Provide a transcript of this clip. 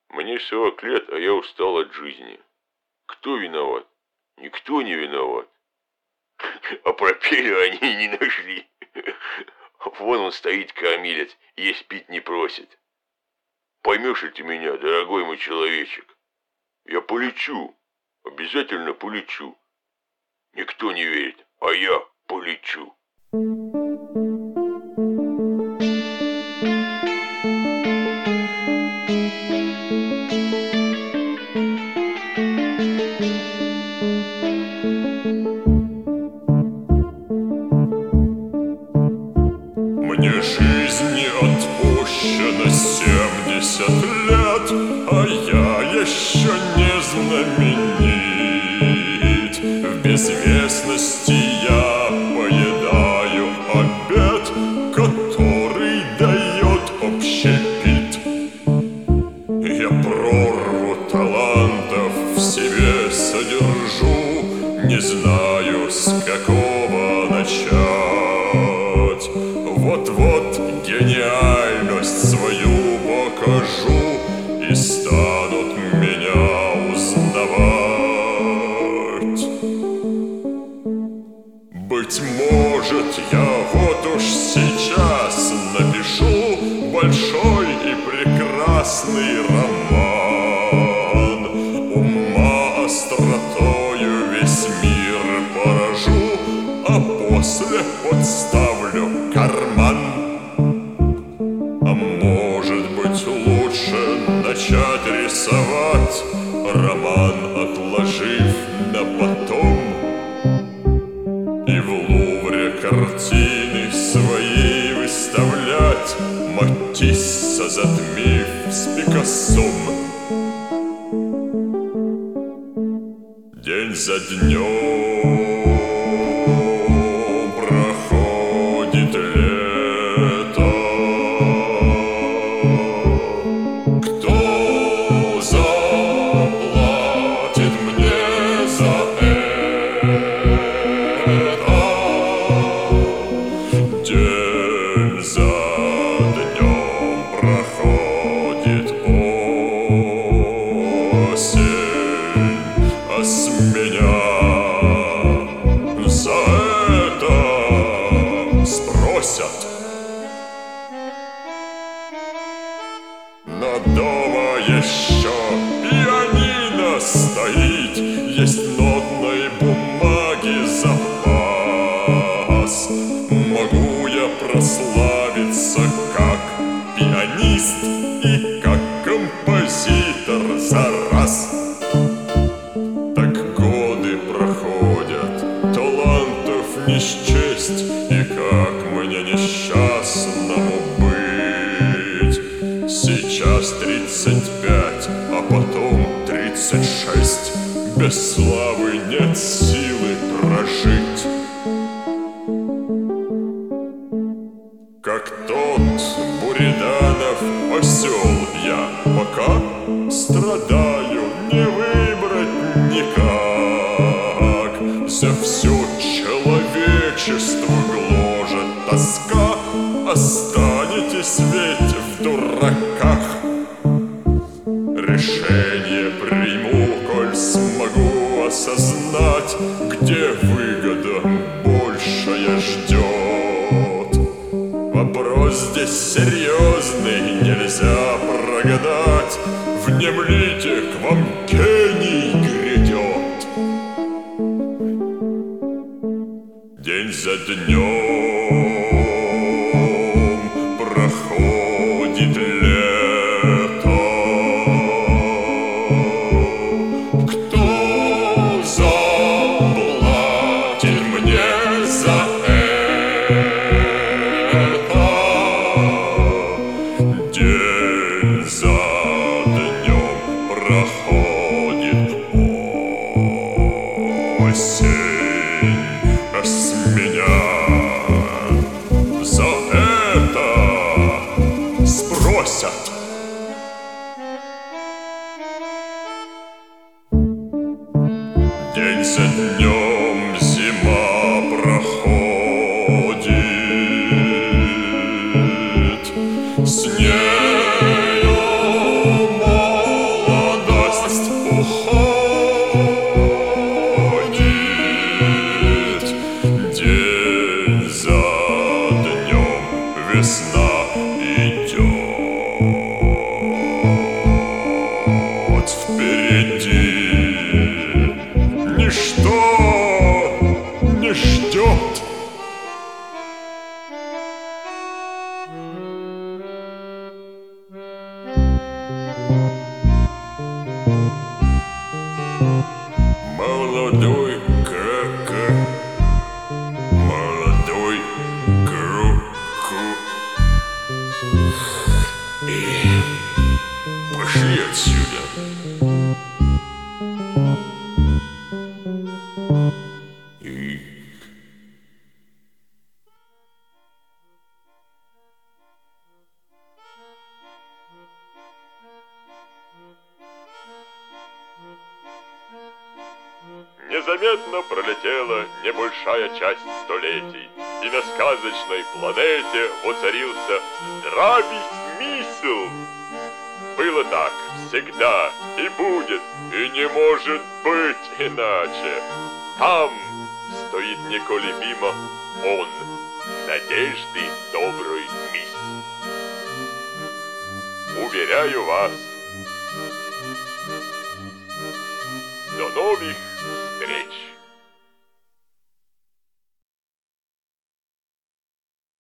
Мне 40 лет, а я устал от жизни. Кто виноват? Никто не виноват. А пропеллер они не нашли. Вон он стоит, кормилец, есть пить не просит. Поймешь ли ты меня, дорогой мой человечек? Я полечу, обязательно полечу. Никто не верит, а я полечу. Мне жизни отпущено 70 лет, а я еще не знаменит. В безвестности я поедаю обед, который дает общепит. Я прорву талантов в себе содержу, не знаю, с какого начать. Вот-вот гениальность свою покажу, и станут меня узнавать. Быть может, я вот уж сейчас напишу большой и прекрасный роман. Ума остротою весь мир поражу, а после подставлю карман. А может быть, лучше начать рисовать, роман отложив на потом, и в Лувре картины свои выставлять, Матисса затмив с Пикассом. День за днем проходит лето. Кто заплатит мне за это? День за днем проходит осень, а с меня за это спросят. Но дома еще пианино стоит, есть нотной бумаги запас. Могу я прославиться как пианист и как композитор за раз. Так годы проходят, талантов не счесть, и как мне несчастному быть? Сейчас 35, а потом 36. Без славы нет силы прожить. Как тот Буриданов осел я пока страдаю, не выбрать никак. За все человечество гложет тоска, останетесь ведь в дураках. Решение приму, коль смогу осознать, где выгода большая ждет. Вопрос здесь серьезный, нельзя прогадать. Внемлите, к вам гений грядет. День за днем проходит лето. Кто заплатит мне за это? День за днем проходит осень, а с меня за это спросят. День за днем зима проходит, с нею Молодой кака, молодой кроку. Пошли отсюда. Незаметно пролетела небольшая часть столетий, и на сказочной планете воцарился здравый смысл. Было так всегда и будет, и не может быть иначе. Там стоит неколебимо он, надежды добрый мисс. Уверяю вас, до новых встреч!